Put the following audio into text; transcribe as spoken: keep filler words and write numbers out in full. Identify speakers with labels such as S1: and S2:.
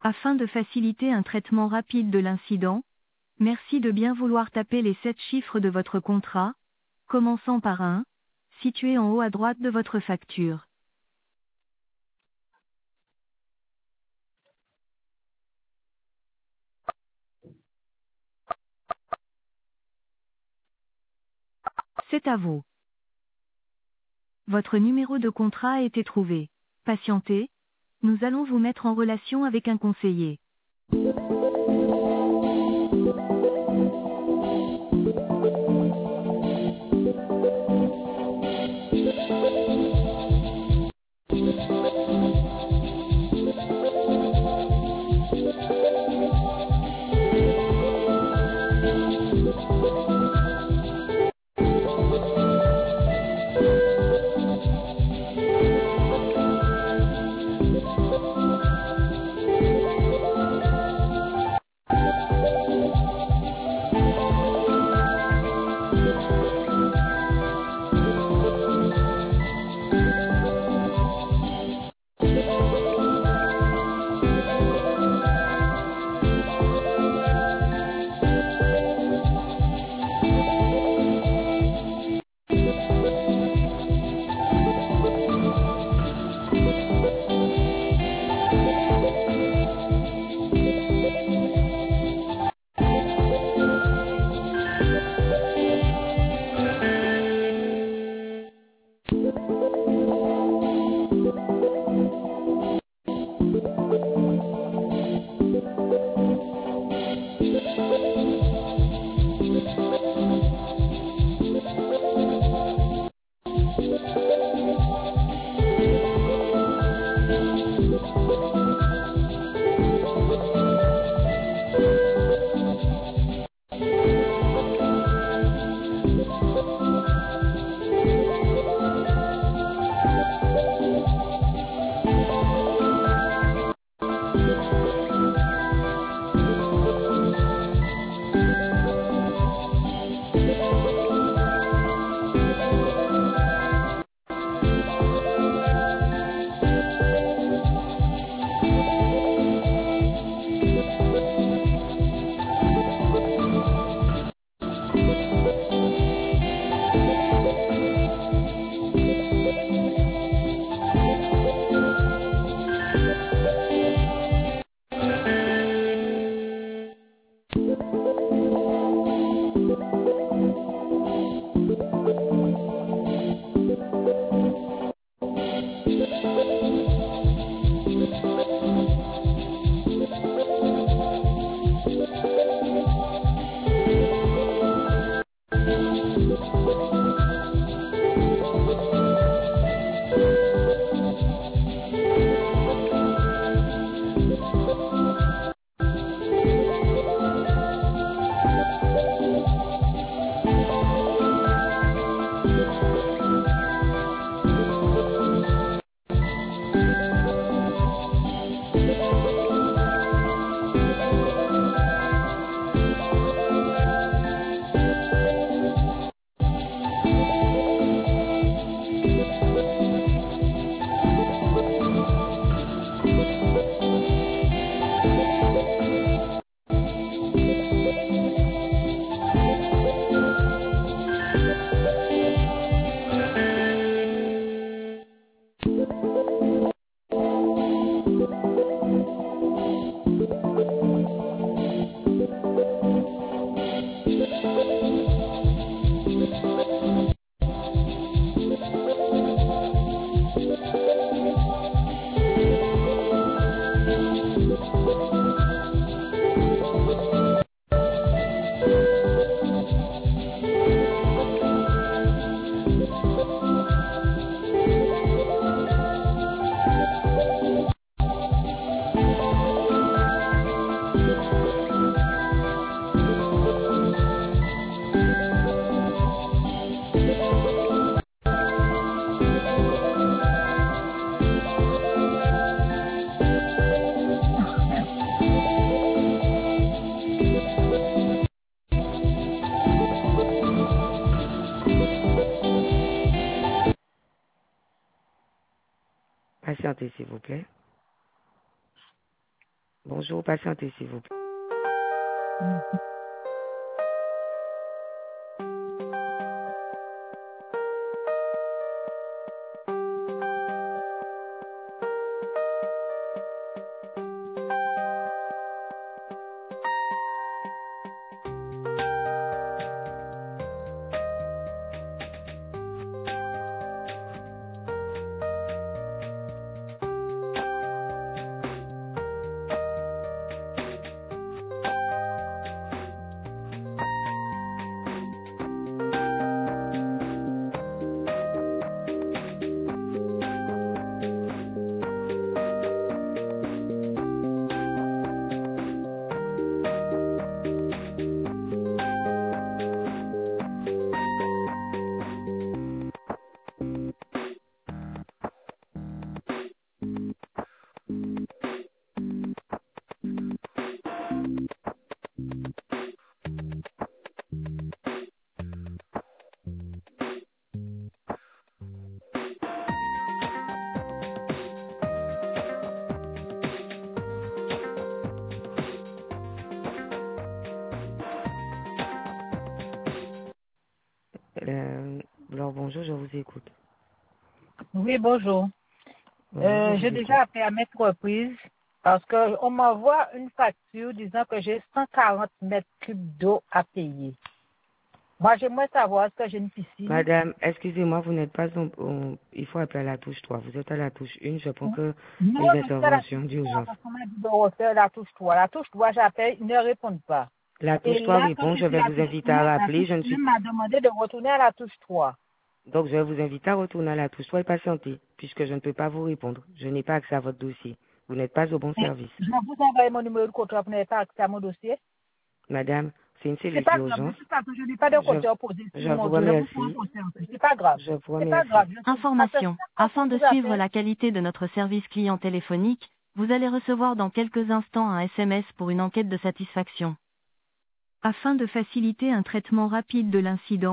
S1: Afin de faciliter un traitement rapide de l'incident, merci de bien vouloir taper les sept chiffres de votre contrat, commençant par un, situé en haut à droite de votre facture. C'est à vous. Votre numéro de contrat a été trouvé. Patientez, nous allons vous mettre en relation avec un conseiller.
S2: Patientez, s'il vous plaît. Bonjour, patientez s'il vous plaît.
S3: Mm.
S2: Euh, alors bonjour, je vous écoute.
S3: Oui, bonjour.
S2: Bonjour, je
S3: Euh,
S2: vous
S3: j'ai
S2: écoute.
S3: déjà appelé à maintes reprises parce qu'on m'envoie une facture disant que j'ai cent quarante mètres cubes d'eau à payer. Moi, j'aimerais savoir est-ce que j'ai une piscine.
S2: Madame, excusez-moi, vous n'êtes pas... au- au- il faut appeler à la touche trois. Vous êtes à la touche un, je pense que
S3: Non,
S2: les
S3: je suis à la touche
S2: interventions
S3: trois
S2: d'urgence.
S3: parce qu'on m'a dit de refaire la touche trois. La touche trois, j'appelle, ils ne répondent pas.
S2: La
S3: Et
S2: touche trois
S3: là, quand
S2: répond,
S3: je
S2: je
S3: suis
S2: vais
S3: à la
S2: vous
S3: touche
S2: inviter
S3: un,
S2: à
S3: la
S2: rappeler.
S3: touche
S2: Je ne
S3: un
S2: suis...
S3: m'a demandé de retourner à la touche trois.
S2: Donc, je vais vous inviter à retourner à la touche trois et patienter, puisque je ne peux pas vous répondre. Je n'ai pas accès à votre dossier. Vous n'êtes pas au bon
S3: Et
S2: service.
S3: je vais vous envoyer mon numéro de compteur pour n'avez pas accès à mon dossier.
S2: Madame, c'est une
S3: C'est
S2: cellule
S3: pas grave, de
S2: d'urgence.
S3: toute façon, je n'ai pas de
S2: Je,
S3: compteur posé
S2: je
S3: sur mon
S2: vous
S3: dos. Je vous prends un
S2: remercie.
S3: compteur. C'est pas grave.
S2: Je vous
S3: C'est pas
S2: remercie.
S3: grave. Je sais, ça fait
S1: Information.
S3: cinq ans
S1: Afin
S3: que
S1: de
S3: je vous
S1: suivre
S3: appelle.
S1: la qualité de notre service client téléphonique, vous allez recevoir dans quelques instants un S M S pour une enquête de satisfaction. Afin de faciliter un traitement rapide de l'incident,